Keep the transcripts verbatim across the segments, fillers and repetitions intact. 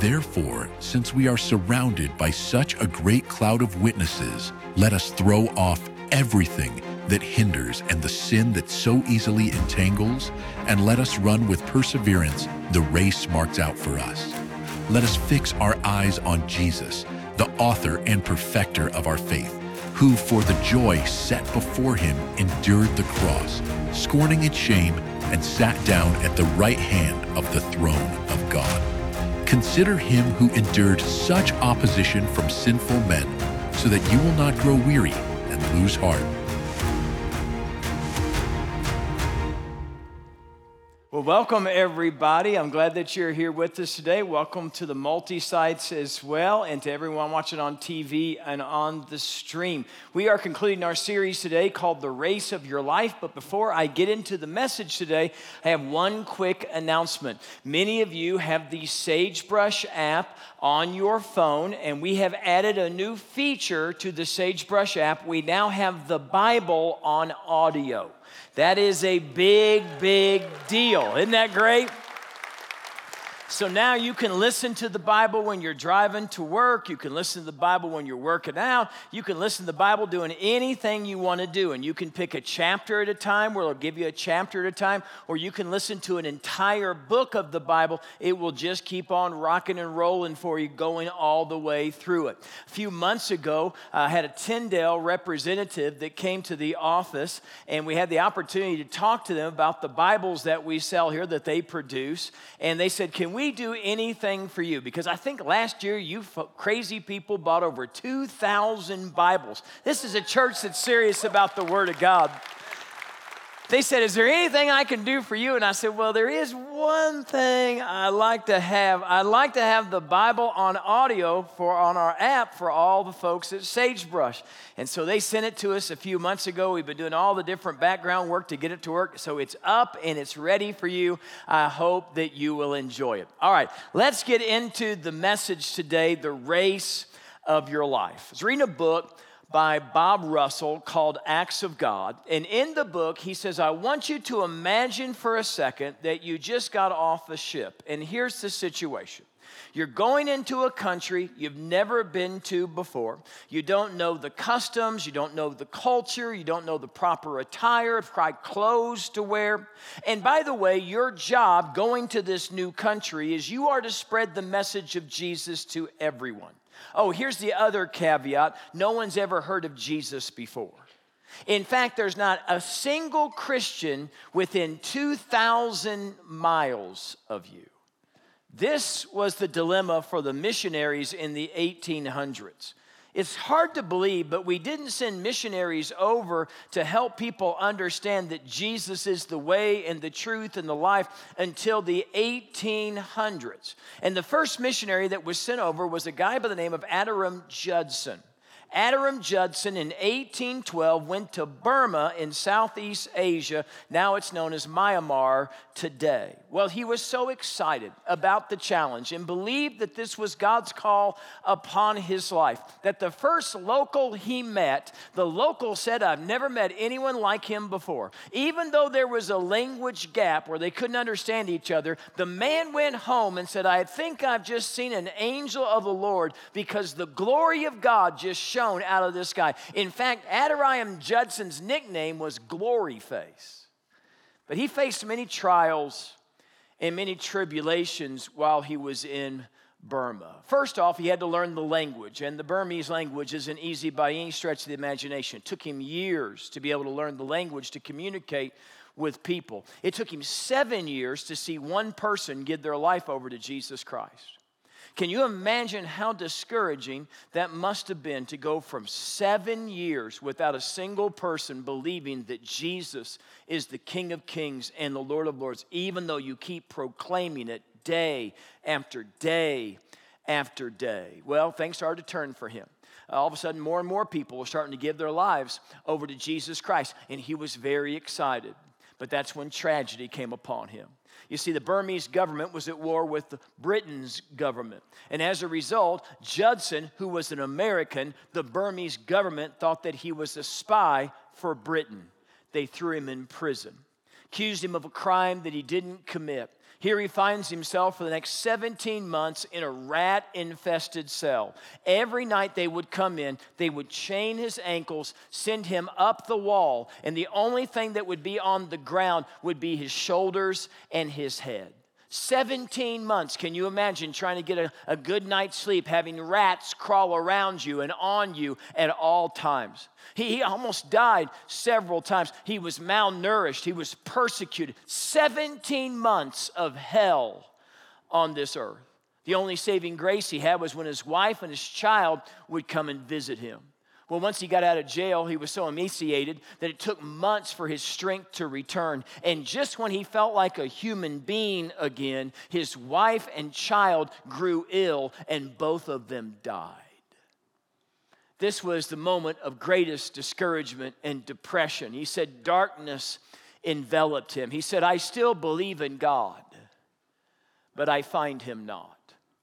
Therefore, since we are surrounded by such a great cloud of witnesses, let us throw off everything that hinders and the sin that so easily entangles, and let us run with perseverance the race marked out for us. Let us fix our eyes on Jesus, the author and perfecter of our faith, who for the joy set before him endured the cross, scorning its shame, and sat down at the right hand of the throne of God. Consider him who endured such opposition from sinful men, so that you will not grow weary and lose heart. Well, welcome everybody. I'm glad that you're here with us today. Welcome to the multi-sites as well, and to everyone watching on T V and on the stream. We are concluding our series today called The Race of Your Life, but before I get into the message today, I have one quick announcement. Many of you have the Sagebrush app on your phone, and we have added a new feature to the Sagebrush app. We now have the Bible on audio. That is a big, big deal. Isn't that great? So now you can listen to the Bible when you're driving to work. You can listen to the Bible when you're working out. You can listen to the Bible doing anything you want to do. And you can pick a chapter at a time where it'll give you a chapter at a time. Or you can listen to an entire book of the Bible. It will just keep on rocking and rolling for you, going all the way through it. A few months ago, I had a Tyndale representative that came to the office. And we had the opportunity to talk to them about the Bibles that we sell here, that they produce. And they said, can we We do anything for you? Because I think last year you crazy people bought over two thousand Bibles. This is a church that's serious about the Word of God. They said, is there anything I can do for you? And I said, well, there is one thing I like to have. I'd like to have the Bible on audio for on our app for all the folks at Sagebrush. And so they sent it to us a few months ago. We've been doing all the different background work to get it to work. So it's up and it's ready for you. I hope that you will enjoy it. All right, let's get into the message today, the race of your life. I was reading a book by Bob Russell called Acts of God. And in the book, he says, I want you to imagine for a second that you just got off a ship. And here's the situation. You're going into a country you've never been to before. You don't know the customs. You don't know the culture. You don't know the proper attire, right clothes to wear. And by the way, your job going to this new country is you are to spread the message of Jesus to everyone. Oh, here's the other caveat. No one's ever heard of Jesus before. In fact, there's not a single Christian within two thousand miles of you. This was the dilemma for the missionaries in the eighteen hundreds. It's hard to believe, but we didn't send missionaries over to help people understand that Jesus is the way and the truth and the life until the eighteen hundreds. And the first missionary that was sent over was a guy by the name of Adoniram Judson. Adoniram Judson in eighteen twelve went to Burma in Southeast Asia. Now it's known as Myanmar today. Well, he was so excited about the challenge and believed that this was God's call upon his life, that the first local he met, the local said, I've never met anyone like him before. Even though there was a language gap where they couldn't understand each other, the man went home and said, I think I've just seen an angel of the Lord because the glory of God just shone out of this guy. In fact, Adoniram Judson's nickname was Glory Face. But he faced many trials and many tribulations while he was in Burma. First off, he had to learn the language, and the Burmese language isn't easy by any stretch of the imagination. It took him years to be able to learn the language to communicate with people. It took him seven years to see one person give their life over to Jesus Christ. Can you imagine how discouraging that must have been to go from seven years without a single person believing that Jesus is the King of Kings and the Lord of Lords, even though you keep proclaiming it day after day after day? Well, things started to turn for him. All of a sudden, more and more people were starting to give their lives over to Jesus Christ, and he was very excited. But that's when tragedy came upon him. You see, the Burmese government was at war with the Britain's government. And as a result, Judson, who was an American, the Burmese government thought that he was a spy for Britain. They threw him in prison, accused him of a crime that he didn't commit, Here he finds himself for the next seventeen months in a rat-infested cell. Every night they would come in, they would chain his ankles, send him up the wall, and the only thing that would be on the ground would be his shoulders and his head. seventeen months. Can you imagine trying to get a, a good night's sleep, having rats crawl around you and on you at all times? He, he almost died several times. He was malnourished. He was persecuted. seventeen months of hell on this earth. The only saving grace he had was when his wife and his child would come and visit him. Well, once he got out of jail, he was so emaciated that it took months for his strength to return. And just when he felt like a human being again, his wife and child grew ill, and both of them died. This was the moment of greatest discouragement and depression. He said darkness enveloped him. He said, I still believe in God, but I find him not.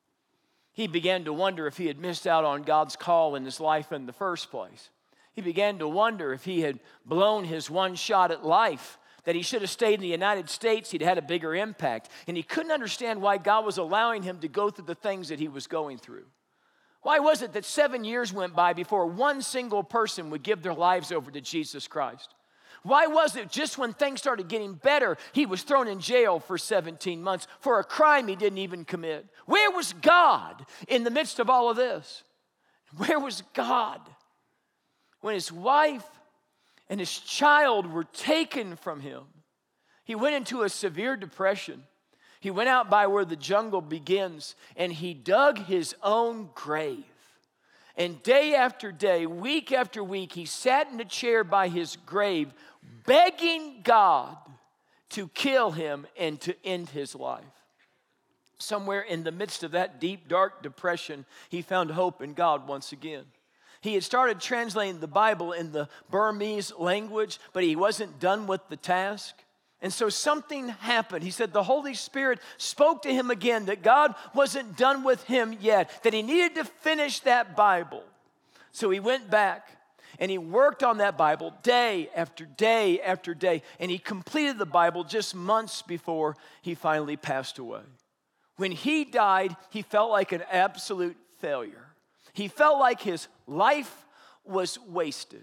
He began to wonder if he had missed out on God's call in his life in the first place. He began to wonder if he had blown his one shot at life, that he should have stayed in the United States, he'd had a bigger impact. And he couldn't understand why God was allowing him to go through the things that he was going through. Why was it that seven years went by before one single person would give their lives over to Jesus Christ? Why was it just when things started getting better, he was thrown in jail for seventeen months for a crime he didn't even commit? Where was God in the midst of all of this? Where was God when his wife and his child were taken from him? He went into a severe depression. He went out by where the jungle begins, and he dug his own grave. And day after day, week after week, he sat in a chair by his grave, begging God to kill him and to end his life. Somewhere in the midst of that deep, dark depression, he found hope in God once again. He had started translating the Bible in the Burmese language, but he wasn't done with the task. And so something happened. He said the Holy Spirit spoke to him again that God wasn't done with him yet, that he needed to finish that Bible. So he went back and he worked on that Bible day after day after day, and he completed the Bible just months before he finally passed away. When he died, he felt like an absolute failure. He felt like his life was wasted.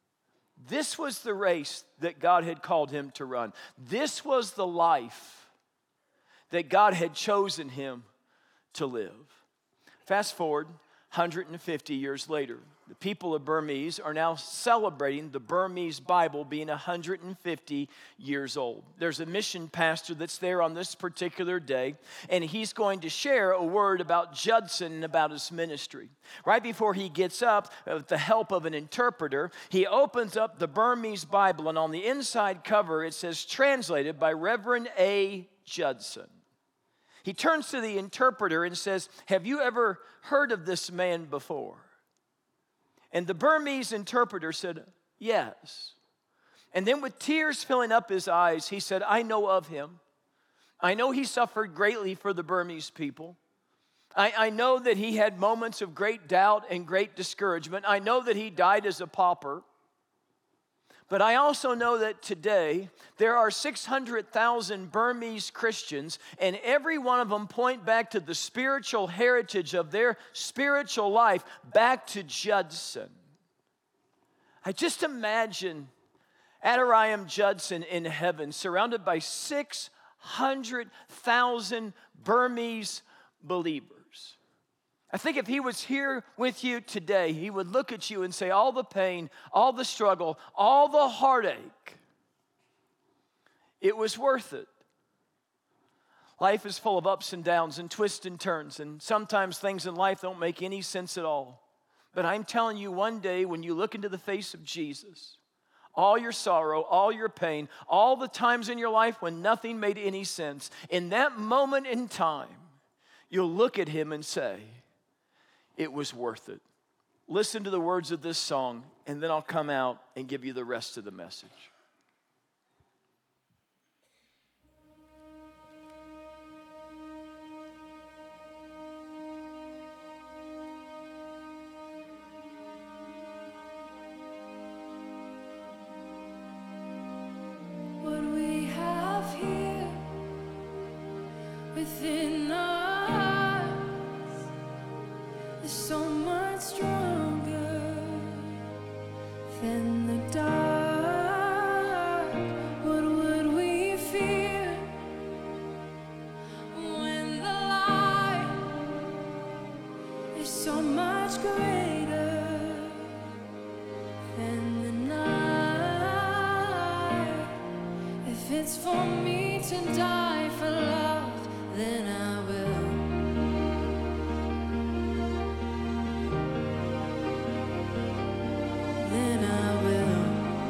This was the race that God had called him to run. This was the life that God had chosen him to live. Fast forward one hundred fifty years later. The people of Burmese are now celebrating the Burmese Bible being one hundred fifty years old. There's a mission pastor that's there on this particular day, and he's going to share a word about Judson and about his ministry. Right before he gets up, with the help of an interpreter, he opens up the Burmese Bible, and on the inside cover it says, translated by Reverend A. Judson. He turns to the interpreter and says, have you ever heard of this man before? And the Burmese interpreter said, yes. And then with tears filling up his eyes, he said, I know of him. I know he suffered greatly for the Burmese people. I, I know that he had moments of great doubt and great discouragement. I know that he died as a pauper. But I also know that today there are six hundred thousand Burmese Christians, and every one of them point back to the spiritual heritage of their spiritual life, back to Judson. I just imagine Adoniram Judson in heaven, surrounded by six hundred thousand Burmese believers. I think if he was here with you today, he would look at you and say, all the pain, all the struggle, all the heartache, it was worth it. Life is full of ups and downs and twists and turns, and sometimes things in life don't make any sense at all. But I'm telling you, one day when you look into the face of Jesus, all your sorrow, all your pain, all the times in your life when nothing made any sense, in that moment in time, you'll look at him and say, it was worth it. Listen to the words of this song, and then I'll come out and give you the rest of the message. What we have here so much greater than the night. If it's for me to die for love, then I will. Then I will.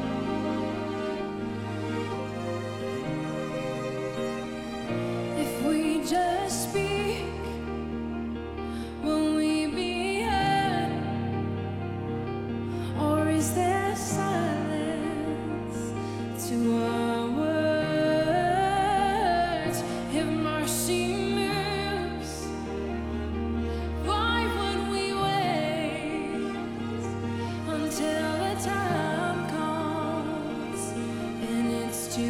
If we just speak, will we be heard? Or is there silence to our words? If mercy moves, why would we wait until the time comes and it's too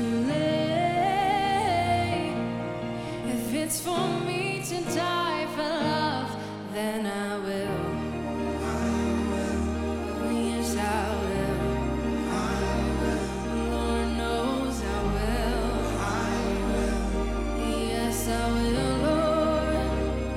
late? If it's for me to die for love, then I will. Yes, I will. Lord knows I will. Yes, I will, Lord.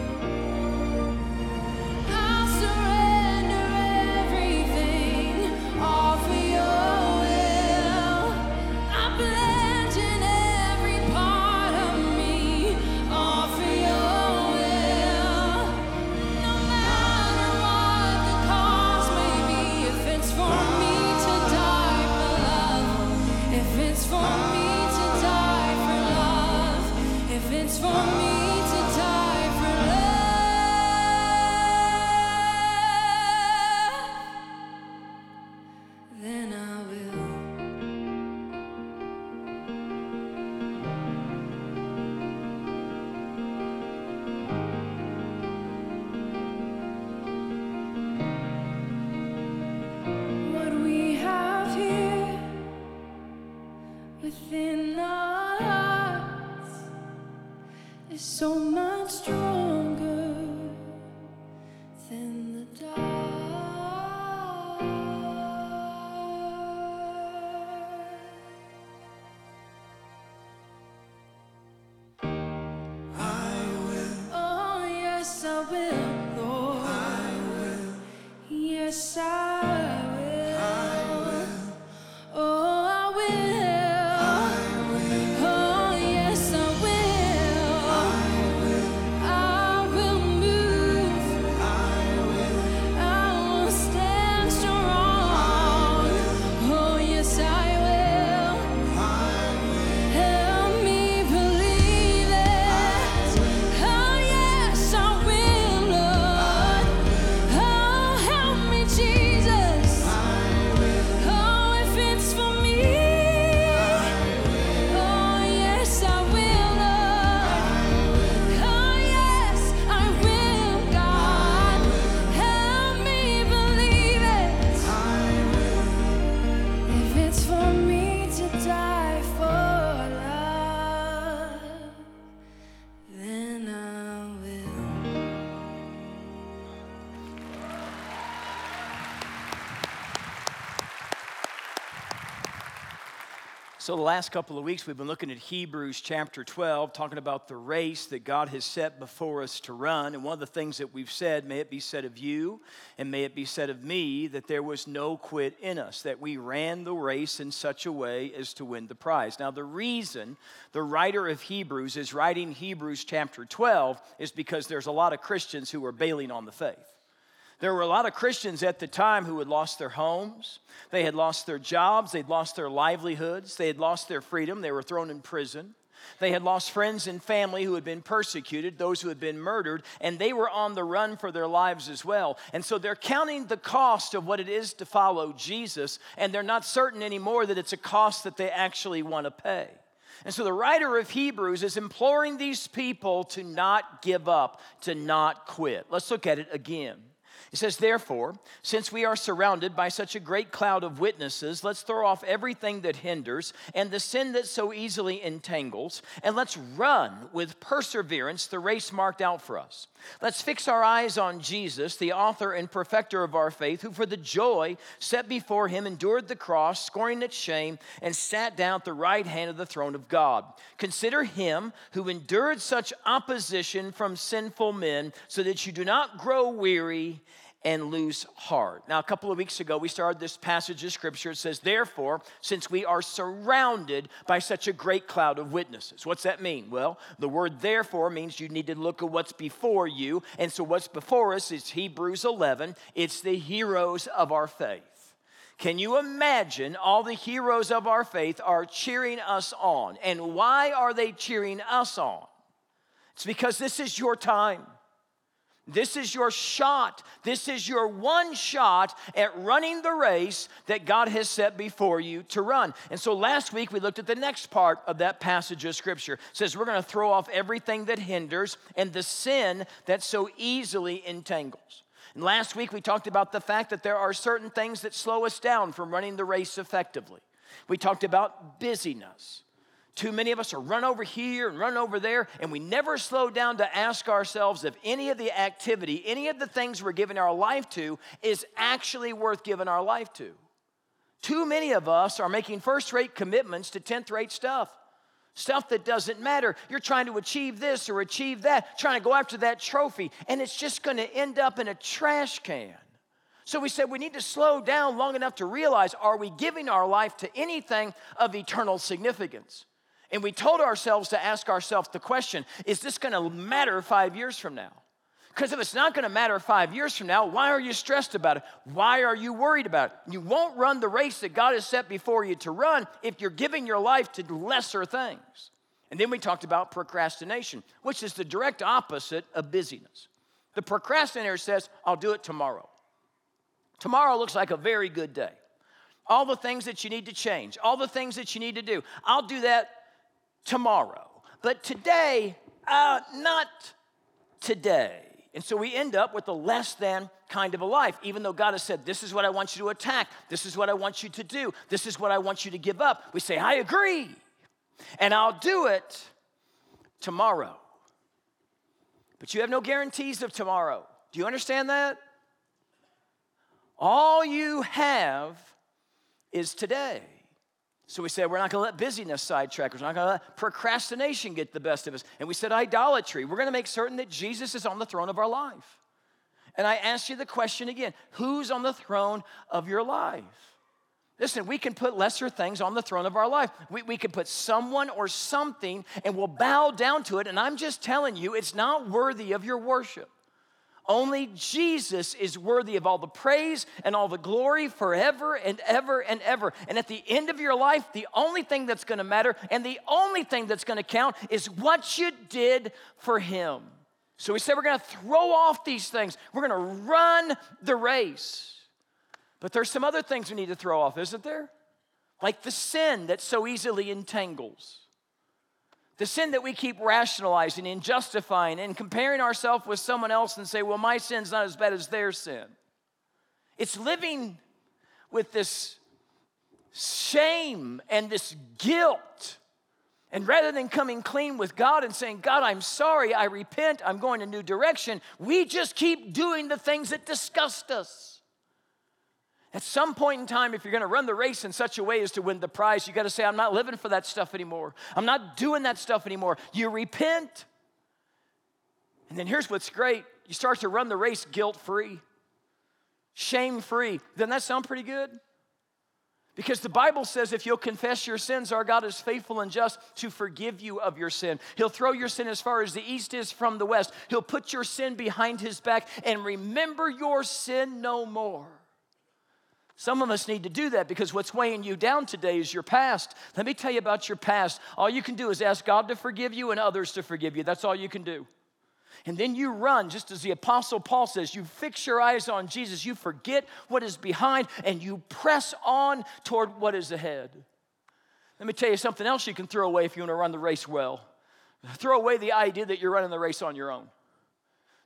I'll surrender everything, all for your will. I pledge in every part of me, all for your will. No matter what the cost may be, if it's for me to die for love, if it's for me to die for love, if it's for me to die for love, then I will. What we have here within our hearts is so much stronger than the dark. Oh, yes, I will, Lord. Yes, I will. Oh, I will. Oh, yes, I will. I will move. I will stand strong. Oh, yes, I will. Help me believe it. Oh, yes, I will, Lord. Oh, help me, Jesus. Oh, if it's for me. Oh, yes, I will, Lord. Oh, yes, I will, God. Help me believe it. If it's for me to die for love, then I will. So, the last couple of weeks, we've been looking at Hebrews chapter twelve, talking about the race that God has set before us to run. And one of the things that we've said, may it be said of you and may it be said of me, that there was no quit in us, that we ran the race in such a way as to win the prize. Now, the reason the writer of Hebrews is writing Hebrews chapter twelve is because there's a lot of Christians who are bailing on the faith. There were a lot of Christians at the time who had lost their homes, they had lost their jobs, they'd lost their livelihoods, they had lost their freedom, they were thrown in prison. They had lost friends and family who had been persecuted, those who had been murdered, and they were on the run for their lives as well. And so they're counting the cost of what it is to follow Jesus, and they're not certain anymore that it's a cost that they actually want to pay. And so the writer of Hebrews is imploring these people to not give up, to not quit. Let's look at it again. It says, therefore, since we are surrounded by such a great cloud of witnesses, let's throw off everything that hinders and the sin that so easily entangles, and let's run with perseverance the race marked out for us. Let's fix our eyes on Jesus, the author and perfecter of our faith, who for the joy set before him endured the cross, scorning its shame, and sat down at the right hand of the throne of God. Consider him who endured such opposition from sinful men, so that you do not grow weary and lose heart. Now, a couple of weeks ago, we started this passage of scripture. It says, therefore, since we are surrounded by such a great cloud of witnesses. What's that mean? Well, the word therefore means you need to look at what's before you. And so what's before us is Hebrews eleven. It's the heroes of our faith. Can you imagine all the heroes of our faith are cheering us on? And why are they cheering us on? It's because this is your time. This is your shot. This is your one shot at running the race that God has set before you to run. And so last week we looked at the next part of that passage of scripture. It says we're going to throw off everything that hinders and the sin that so easily entangles. And last week we talked about the fact that there are certain things that slow us down from running the race effectively. We talked about busyness. Too many of us are run over here and run over there, and we never slow down to ask ourselves if any of the activity, any of the things we're giving our life to is actually worth giving our life to. Too many of us are making first-rate commitments to tenth-rate stuff. Stuff that doesn't matter. You're trying to achieve this or achieve that, trying to go after that trophy, and it's just going to end up in a trash can. So we said we need to slow down long enough to realize, are we giving our life to anything of eternal significance? And we told ourselves to ask ourselves the question, is this going to matter five years from now? Because if it's not going to matter five years from now, why are you stressed about it? Why are you worried about it? You won't run the race that God has set before you to run if you're giving your life to lesser things. And then we talked about procrastination, which is the direct opposite of busyness. The procrastinator says, I'll do it tomorrow. Tomorrow looks like a very good day. All the things that you need to change, all the things that you need to do, I'll do that tomorrow. But today, uh, not today. And so we end up with a less than kind of a life, even though God has said, this is what I want you to attack. This is what I want you to do. This is what I want you to give up. We say, I agree. And I'll do it tomorrow. But you have no guarantees of tomorrow. Do you understand that? All you have is today. So we said we're not going to let busyness sidetrack us. We're not going to let procrastination get the best of us. And we said idolatry. We're going to make certain that Jesus is on the throne of our life. And I asked you the question again, who's on the throne of your life? Listen, we can put lesser things on the throne of our life. We, we can put someone or something and we'll bow down to it. And I'm just telling you, it's not worthy of your worship. Only Jesus is worthy of all the praise and all the glory forever and ever and ever. And at the end of your life, the only thing that's going to matter and the only thing that's going to count is what you did for him. So we said we're going to throw off these things. We're going to run the race. But there's some other things we need to throw off, isn't there? Like the sin that so easily entangles. The sin that we keep rationalizing and justifying and comparing ourselves with someone else and say, well, my sin's not as bad as their sin. It's living with this shame and this guilt. And rather than coming clean with God and saying, God, I'm sorry, I repent, I'm going a new direction, we just keep doing the things that disgust us. At some point in time, if you're going to run the race in such a way as to win the prize, you got to say, I'm not living for that stuff anymore. I'm not doing that stuff anymore. You repent. And then here's what's great. You start to run the race guilt-free, shame-free. Doesn't that sound pretty good? Because the Bible says if you'll confess your sins, our God is faithful and just to forgive you of your sin. He'll throw your sin as far as the east is from the west. He'll put your sin behind his back and remember your sin no more. Some of us need to do that because what's weighing you down today is your past. Let me tell you about your past. All you can do is ask God to forgive you and others to forgive you. That's all you can do. And then you run, just as the Apostle Paul says, you fix your eyes on Jesus, you forget what is behind, and you press on toward what is ahead. Let me tell you something else you can throw away if you want to run the race well. Throw away the idea that you're running the race on your own.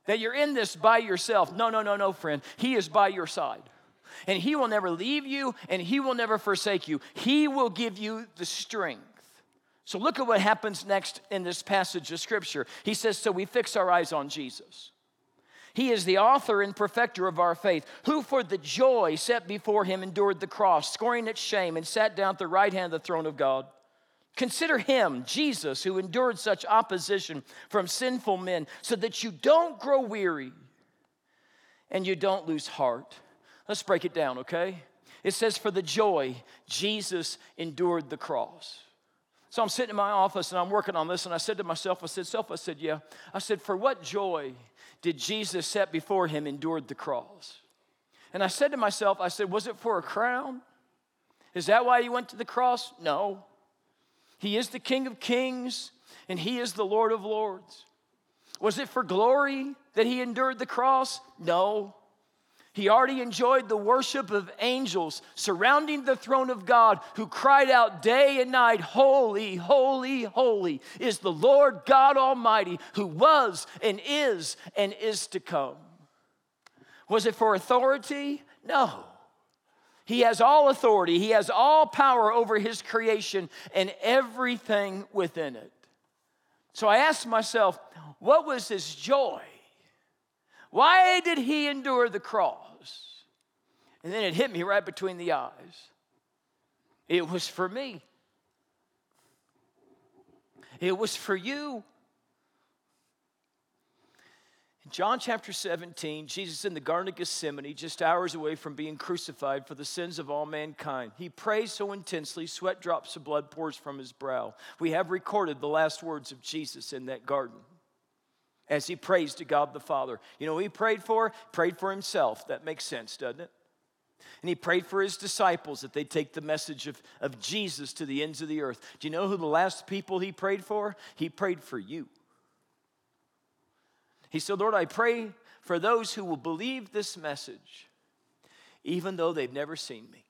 that you're in this by yourself. No, no, no, no, friend. He is by your side. And he will never leave you, and he will never forsake you. He will give you the strength. So look at what happens next in this passage of Scripture. He says, so we fix our eyes on Jesus. He is the author and perfecter of our faith, who for the joy set before him endured the cross, scorning its shame, and sat down at the right hand of the throne of God. Consider him, Jesus, who endured such opposition from sinful men, so that you don't grow weary and you don't lose heart. Let's break it down, okay? It says, for the joy, Jesus endured the cross. So I'm sitting in my office and I'm working on this, and I said to myself, I said, self, I said, yeah. I said, for what joy did Jesus set before him endured the cross? And I said to myself, I said, was it for a crown? Is that why he went to the cross? No. He is the King of Kings, and he is the Lord of Lords. Was it for glory that he endured the cross? No. He already enjoyed the worship of angels surrounding the throne of God, who cried out day and night, holy, holy, holy is the Lord God Almighty, who was and is and is to come. Was it for authority? No. He has all authority. He has all power over his creation and everything within it. So I asked myself, what was his joy? Why did he endure the cross? And then it hit me right between the eyes. It was for me. It was for you. In John chapter seventeen, Jesus in the Garden of Gethsemane, just hours away from being crucified for the sins of all mankind. He prays so intensely, sweat drops of blood pours from his brow. We have recorded the last words of Jesus in that garden as he prays to God the Father. You know who he prayed for? Prayed for himself. That makes sense, doesn't it? And he prayed for his disciples that they'd take the message of, of Jesus to the ends of the earth. Do you know who the last people he prayed for? He prayed for you. He said, Lord, I pray for those who will believe this message, even though they've never seen me.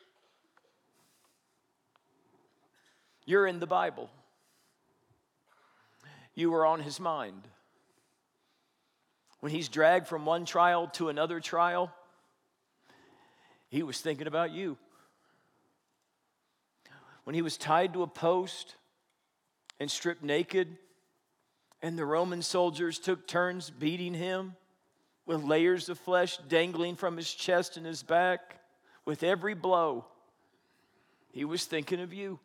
You're in the Bible. You were on his mind. When he's dragged from one trial to another trial, he was thinking about you. When he was tied to a post and stripped naked, and the Roman soldiers took turns beating him with layers of flesh dangling from his chest and his back, with every blow, he was thinking of you.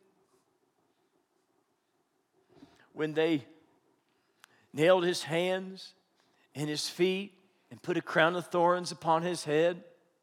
When they nailed his hands and his feet and put a crown of thorns upon his head,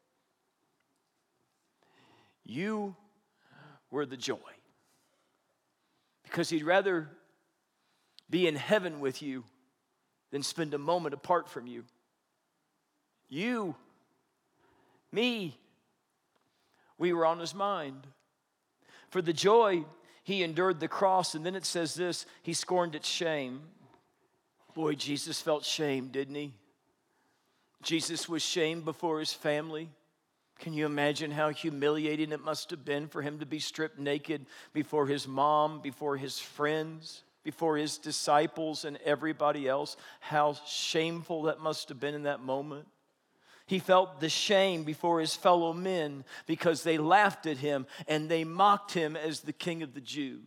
you were the joy. Because he'd rather be in heaven with you than spend a moment apart from you. You, me, we were on his mind. For the joy, he endured the cross. And then it says this, he scorned its shame. Boy, Jesus felt shame, didn't he? Jesus was shamed before his family. Can you imagine how humiliating it must have been for him to be stripped naked before his mom, before his friends, before his disciples and everybody else? How shameful that must have been in that moment. He felt the shame before his fellow men because they laughed at him and they mocked him as the King of the Jews.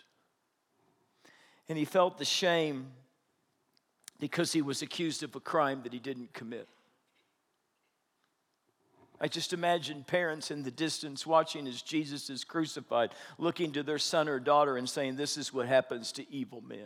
And he felt the shame because he was accused of a crime that he didn't commit. I just imagine parents in the distance watching as Jesus is crucified, looking to their son or daughter and saying, this is what happens to evil men.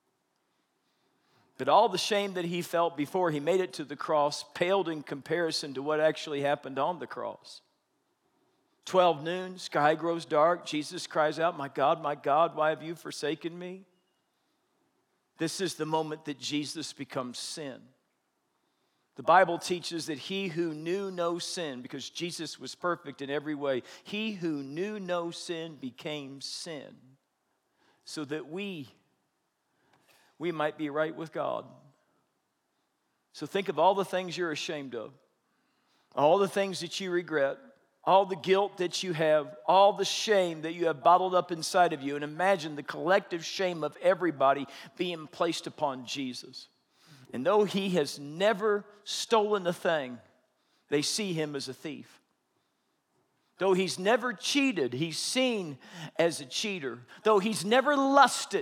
But all the shame that he felt before he made it to the cross paled in comparison to what actually happened on the cross. twelve noon, sky grows dark. Jesus cries out, my God, my God, why have you forsaken me? This is the moment that Jesus becomes sin. The Bible teaches that he who knew no sin, because Jesus was perfect in every way, he who knew no sin became sin so that we, we might be right with God. So think of all the things you're ashamed of, all the things that you regret, all the guilt that you have, all the shame that you have bottled up inside of you, and imagine the collective shame of everybody being placed upon Jesus. And though he has never stolen a thing, they see him as a thief. Though he's never cheated, he's seen as a cheater. Though he's never lusted,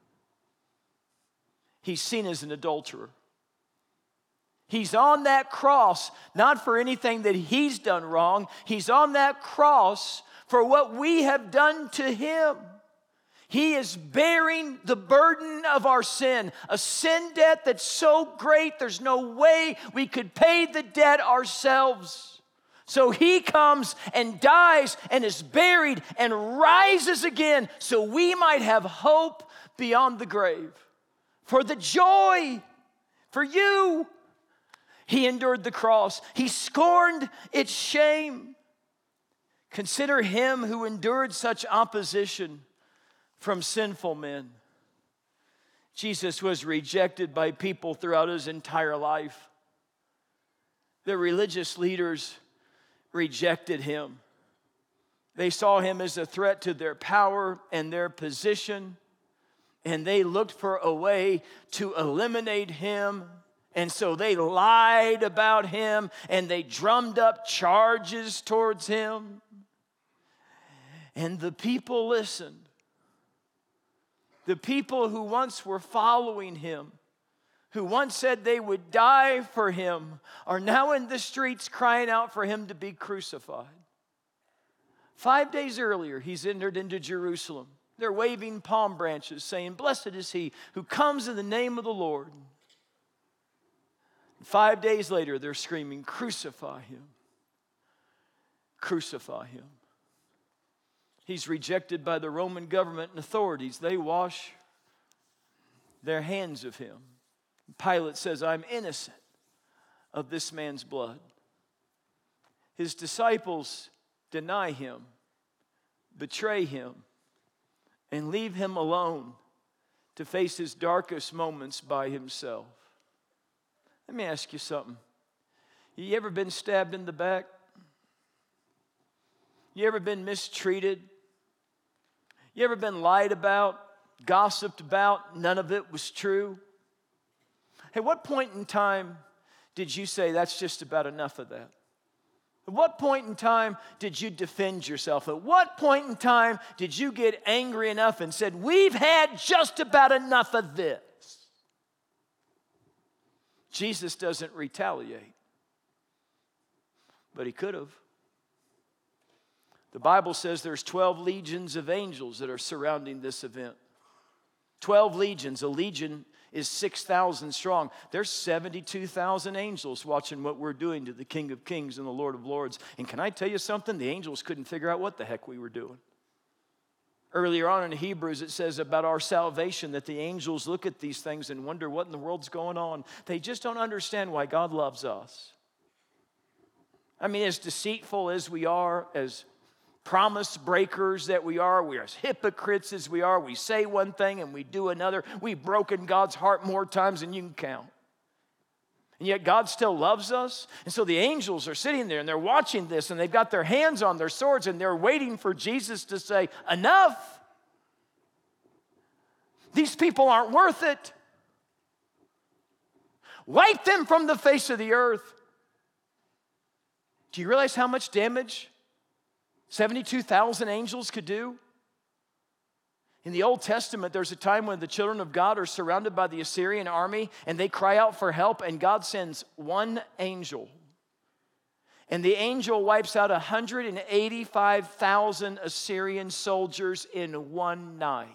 he's seen as an adulterer. He's on that cross, not for anything that he's done wrong. He's on that cross for what we have done to him. He is bearing the burden of our sin, a sin debt that's so great there's no way we could pay the debt ourselves. So he comes and dies and is buried and rises again so we might have hope beyond the grave. For the joy, for you, he endured the cross. He scorned its shame. Consider him who endured such opposition from sinful men. Jesus was rejected by people throughout his entire life. The religious leaders rejected him. They saw him as a threat to their power and their position, and they looked for a way to eliminate him. And so they lied about him, and they drummed up charges towards him. And the people listened. The people who once were following him, who once said they would die for him, are now in the streets crying out for him to be crucified. Five days earlier, he's entered into Jerusalem. They're waving palm branches, saying, "Blessed is he who comes in the name of the Lord." Five days later, they're screaming, "Crucify him! Crucify him!" He's rejected by the Roman government and authorities. They wash their hands of him. Pilate says, "I'm innocent of this man's blood." His disciples deny him, betray him, and leave him alone to face his darkest moments by himself. Let me ask you something. You ever been stabbed in the back? You ever been mistreated? You ever been lied about, gossiped about, none of it was true? At what point in time did you say, "That's just about enough of that"? At what point in time did you defend yourself? At what point in time did you get angry enough and said, "We've had just about enough of this"? Jesus doesn't retaliate, but he could have. The Bible says there's twelve legions of angels that are surrounding this event. twelve legions. A legion is six thousand strong. There's seventy-two thousand angels watching what we're doing to the King of Kings and the Lord of Lords. And can I tell you something? The angels couldn't figure out what the heck we were doing. Earlier on in Hebrews, it says about our salvation that the angels look at these things and wonder what in the world's going on. They just don't understand why God loves us. I mean, as deceitful as we are, as promise breakers that we are, we are as hypocrites as we are. We say one thing and we do another. We've broken God's heart more times than you can count. And yet God still loves us. And so the angels are sitting there and they're watching this and they've got their hands on their swords and they're waiting for Jesus to say, "Enough. These people aren't worth it. Wipe them from the face of the earth." Do you realize how much damage seventy-two thousand angels could do? In the Old Testament, there's a time when the children of God are surrounded by the Assyrian army and they cry out for help, and God sends one angel. And the angel wipes out one hundred eighty-five thousand Assyrian soldiers in one night.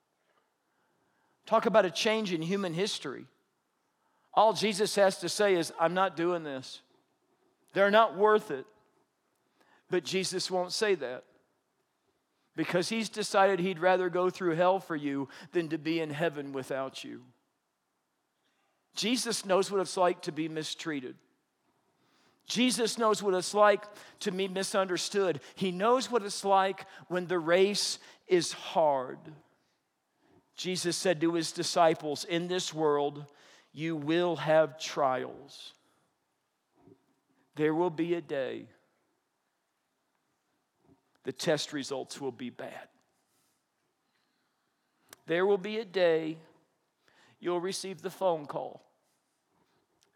Talk about a change in human history. All Jesus has to say is, "I'm not doing this. They're not worth it." But Jesus won't say that, because he's decided he'd rather go through hell for you than to be in heaven without you. Jesus knows what it's like to be mistreated. Jesus knows what it's like to be misunderstood. He knows what it's like when the race is hard. Jesus said to his disciples, "In this world, you will have trials. There will be a day the test results will be bad. There will be a day you'll receive the phone call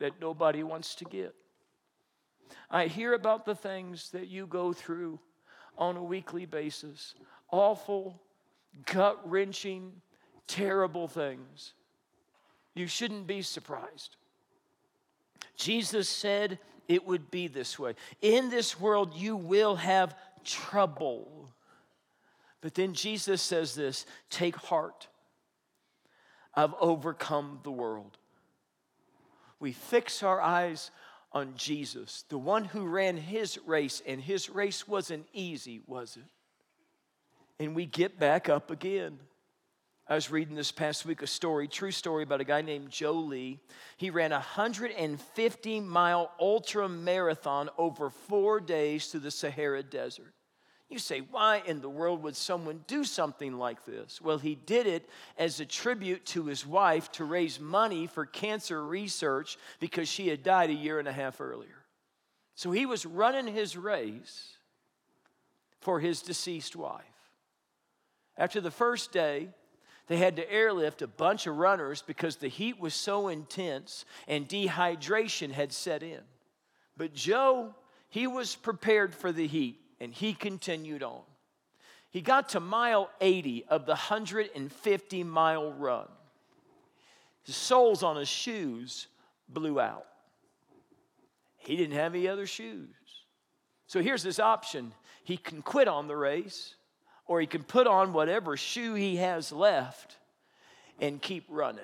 that nobody wants to get. I hear about the things that you go through on a weekly basis. Awful, gut-wrenching, terrible things. You shouldn't be surprised. Jesus said it would be this way. In this world, you will have trouble. But then Jesus says this, take heart. I've overcome the world. We fix our eyes on Jesus, the one who ran his race, and his race wasn't easy, was it? And we get back up again. I was reading this past week a story, true story about a guy named Joe Lee. He ran a one hundred fifty mile ultra marathon over four days through the Sahara Desert. You say, why in the world would someone do something like this? Well, he did it as a tribute to his wife to raise money for cancer research because she had died a year and a half earlier. So he was running his race for his deceased wife. After the first day, they had to airlift a bunch of runners because the heat was so intense and dehydration had set in. But Joe, he was prepared for the heat. And he continued on. He got to mile eighty of the one hundred fifty mile run. The soles on his shoes blew out. He didn't have any other shoes. So here's this option. He can quit on the race, or he can put on whatever shoe he has left and keep running.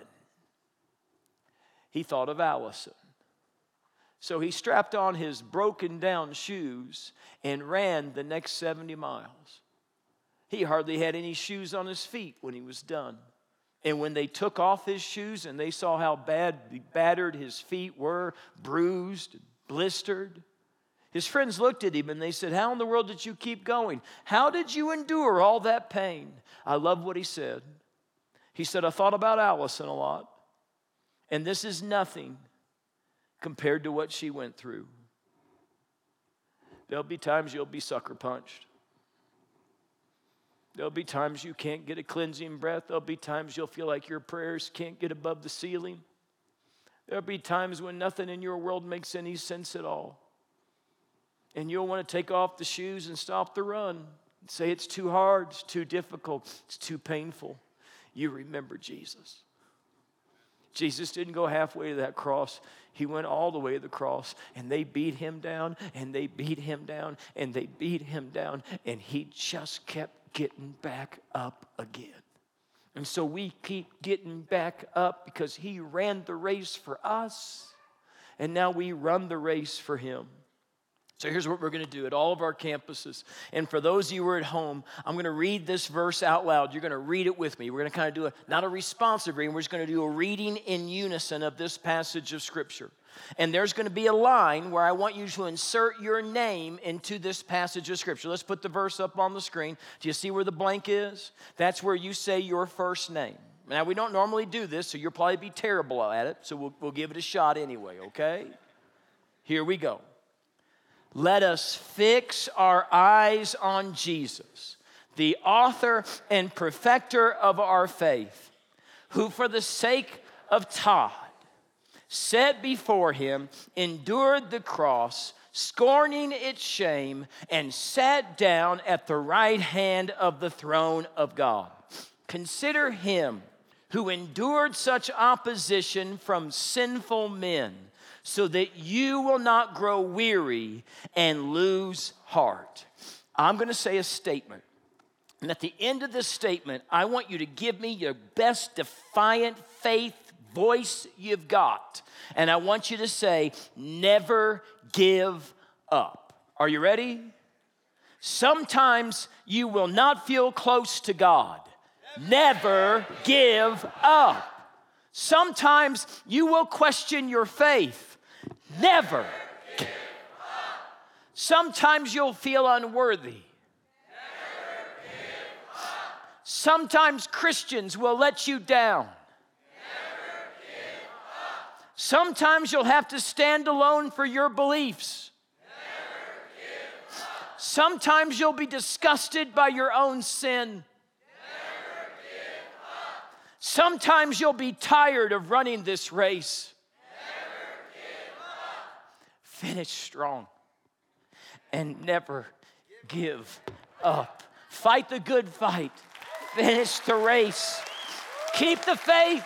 He thought of Allison. So he strapped on his broken down shoes and ran the next seventy miles. He hardly had any shoes on his feet when he was done. And when they took off his shoes and they saw how bad, battered his feet were, bruised, blistered, his friends looked at him and they said, how in the world did you keep going? How did you endure all that pain? I love what he said. He said, I thought about Allison a lot, and this is nothing compared to what she went through. There'll be times you'll be sucker punched. There'll be times you can't get a cleansing breath. There'll be times you'll feel like your prayers can't get above the ceiling. There'll be times when nothing in your world makes any sense at all. And you'll want to take off the shoes and stop the run. Say it's too hard, it's too difficult, it's too painful. You remember Jesus. Jesus didn't go halfway to that cross. He went all the way to the cross, and they beat him down, and they beat him down, and they beat him down, and he just kept getting back up again. And so we keep getting back up because he ran the race for us, and now we run the race for him. So here's what we're going to do at all of our campuses. And for those of you who are at home, I'm going to read this verse out loud. You're going to read it with me. We're going to kind of do a, not a responsive reading. We're just going to do a reading in unison of this passage of Scripture. And there's going to be a line where I want you to insert your name into this passage of Scripture. Let's put the verse up on the screen. Do you see where the blank is? That's where you say your first name. Now, we don't normally do this, so you'll probably be terrible at it. So we'll, we'll give it a shot anyway, okay? Here we go. Let us fix our eyes on Jesus, the author and perfecter of our faith, who for the sake of Todd, set before him, endured the cross, scorning its shame, and sat down at the right hand of the throne of God. Consider him who endured such opposition from sinful men, so that you will not grow weary and lose heart. I'm going to say a statement. And at the end of this statement, I want you to give me your best defiant faith voice you've got. And I want you to say, never give up. Are you ready? Sometimes you will not feel close to God. Never give up. Sometimes you will question your faith. Never give up. Sometimes you'll feel unworthy. Never give up. Sometimes Christians will let you down. Never give up. Sometimes you'll have to stand alone for your beliefs. Never give up. Sometimes you'll be disgusted by your own sin. Never give up. Sometimes you'll be tired of running this race. Never give finish strong and never give up. Fight the good fight. Finish the race. Keep the faith.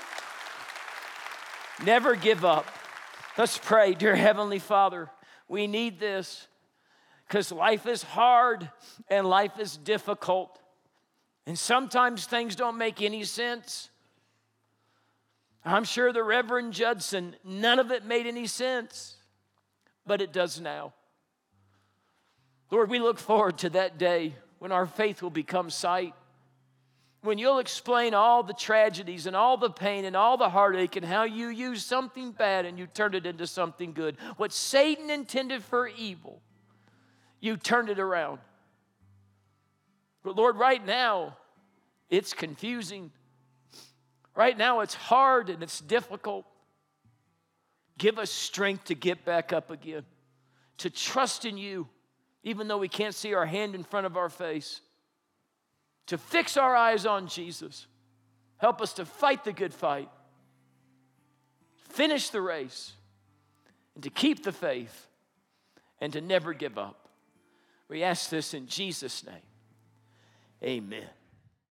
Never give up. Let's pray. Dear Heavenly Father, we need this because life is hard and life is difficult. And sometimes things don't make any sense. I'm sure the Reverend Judson, none of it made any sense, but it does now. Lord, we look forward to that day when our faith will become sight, when you'll explain all the tragedies and all the pain and all the heartache and how you used something bad and you turned it into something good. What Satan intended for evil, you turned it around. But Lord, right now, it's confusing. Right now, it's hard and it's difficult. Give us strength to get back up again, to trust in you, even though we can't see our hand in front of our face, to fix our eyes on Jesus. Help us to fight the good fight, finish the race, and to keep the faith, and to never give up. We ask this in Jesus' name. Amen.